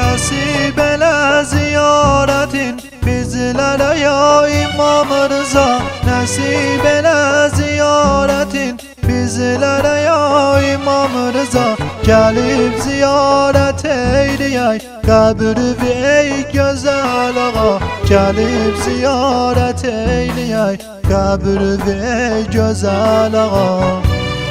Nasip eyle ziyaretin bizlere ya İmam Rıza. Nasip eyle ziyaretin bizlere ya İmam Rıza. Gelip ziyaret eyleyey kabri ey güzel ağa. Gelip ziyaret eyleyey kabri ey güzel ağa.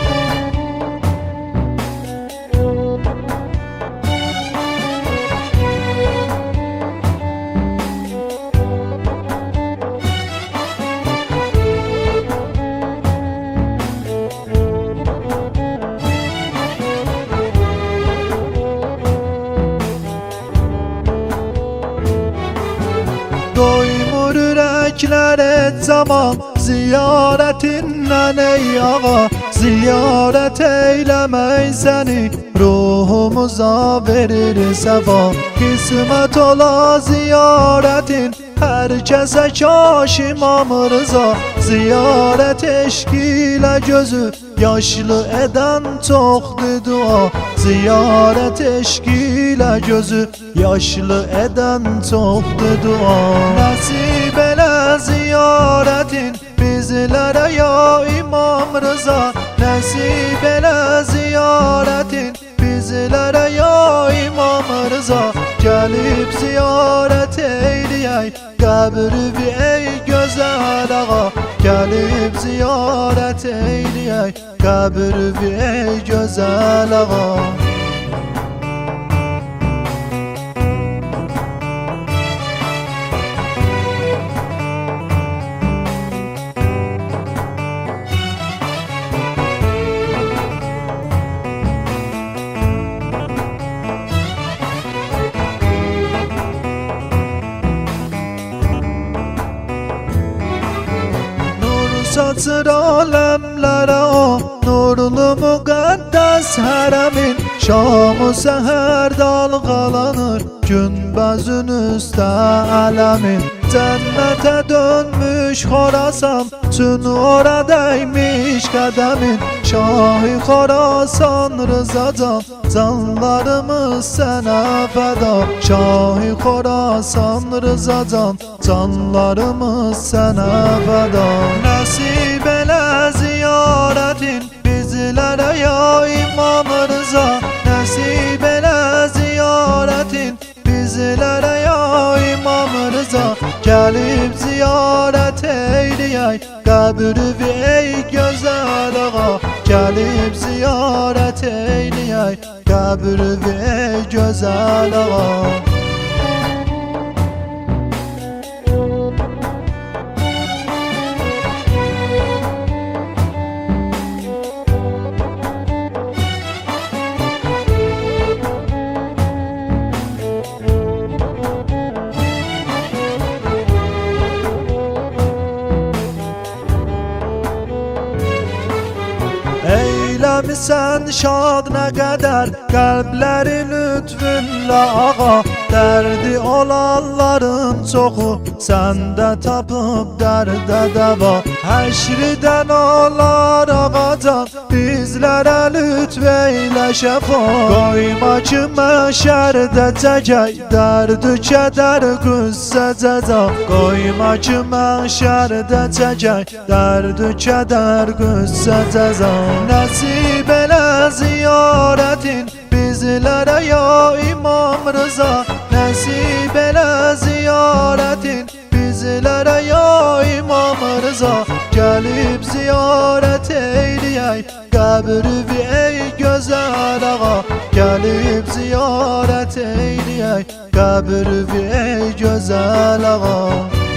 Doymur yürekler et zaman ziyaretinden ey ağa. Ziyaret eylemeyi seni ruhumuza verir sefa. Kısmet ola ziyaretin herkese kaş İmam Rıza. Ziyaret eşkiyle gözü yaşlı eden çoktu dua. Ziyaret eşkiyle gözü yaşlı eden çoktu dua. Nasip eyle ziyaretin bizlere ya İmam Rıza. Nasip eyle ziyaretin bizlere ya İmam Rıza. Gelip ziyaret eyleyey kabri ey güzel ağa. Gelip ziyaret eyleyey kabri ey güzel ağa. Saçır alemlere o nurlu mukaddes haremin. Şam-ı seher dalgalanır günbezün üstte alemin. Cennete dönmüş Xorasan tün oradaymış kademin. Şah-ı Xorasan Rızacan canlarımız sana feda. Şah-ı Xorasan Rızacan canlarımız sana feda. Nasip eyle ziyaretin bizlere ya İmam Rıza. Nasip eyle ziyaretin bizlere ya İmam Rıza. Gelip ziyaret eyleyey kabri ey güzel ağa. Gelip ziyaret eyleyey kabri ey güzel ağa. Eylemişsen şad ne kadar kalpleri lütfunla ağa. Derdi olanların çoxu sende tapıp derde deva. Həşrdən olar ağacan bizlərə lütfeyle şəfa. Qoyma ki məşərdə çəkək dərd kədər qüssə cəza. Qoyma ki məşərdə çəkək dərd kədər qüssə cəza. Nasip eyle ziyaretin bizlere ya İmam Rıza. Nasip eyle ziyaretin bizlere ya İmam Rıza. Gelip ziyaret eyleyey kabri ey güzel ağa. Gelip ziyaret eyleyey kabri ey güzel ağa.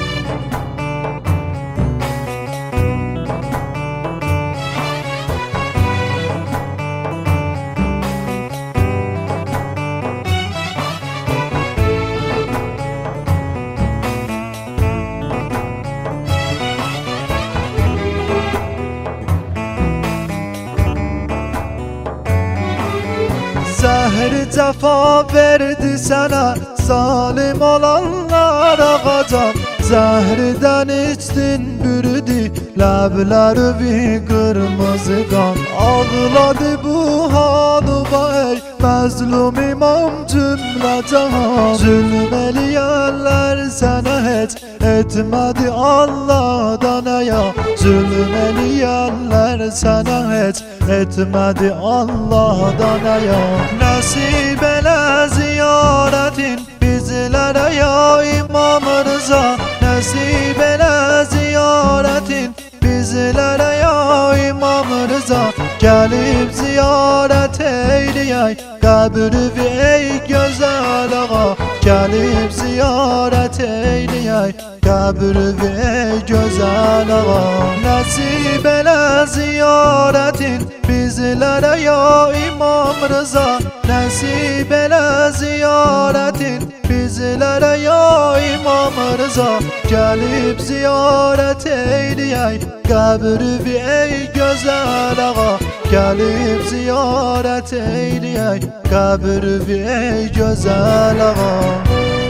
Zehri cefa verdi sana zalim olanlar ağacan. Zəhrdən içdin bürüdü Ləbləri bir qırmızı qan Ağladı bu halıma ey Məzlum imam cümlə cahan Zülm eləyənlər sənə heç etmədi Allahdan əya Zülm eləyənlər sənə heç etmədi Allahdan əya Nəsib elə ziyarətin bizlərə ya İmam Rıza Nəsib elə ziyarətin bizlərə ya İmam Rıza Gəlib ziyarət eyləyək qəbri ey gözəl ağa Gəlib ziyarət eyləyək qəbri ey gözəl ağa Nəsib elə ziyarətin bizlərə ya İmam Rıza Nəsib elə ziyarətin bizlərə ya İmam Rıza Gəlib ziyarət eyləyək qəbri ey gözəl ağa Gəlib ziyarət eyləyək qəbri ey gözəl ağa